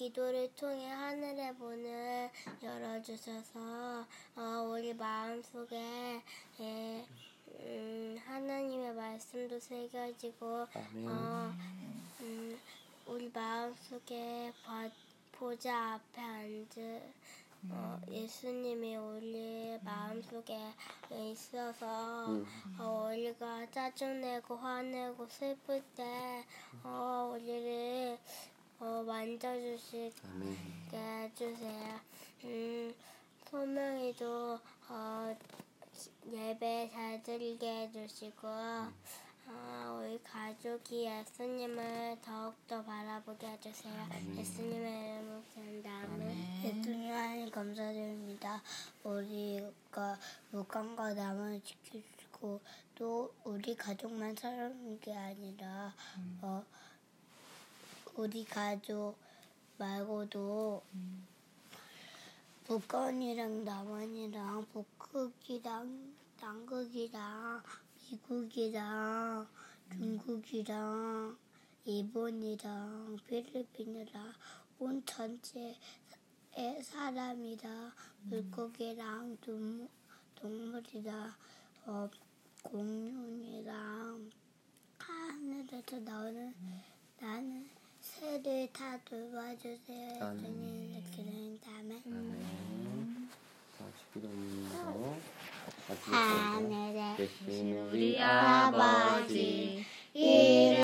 기도를 통해 하늘의 문을 열어주셔서 우리 마음속에 하나님의 말씀도 새겨지고 우리 마음속에 보좌 앞에 앉은 예수님이 우리 마음속에 있어서 우리가 짜증내고 화내고 슬플 때 우리를 만져주시게 해주세요. 소명이도 예배 잘 드리게 해주시고 우리 가족이 예수님을 더욱더 바라보게 해주세요. 예수님의 이름으로 기도합니다. 예수님 하나님 감사드립니다. 우리가 물감과 나무를 지켜주고 또 우리 가족만 사랑하는 게 아니라 우리 가족 말고도 북한이랑 남한이랑 북극이랑 남극이랑 미국이랑 중국이랑 일본이랑 필리핀이랑 온 전체의 사람이랑 물고기랑 동물이랑 공룡이랑 하늘에서 나오는 나는 새를 다 돌봐주세요. 예수님 이렇게 다음에 하늘에 계신 우리 아버지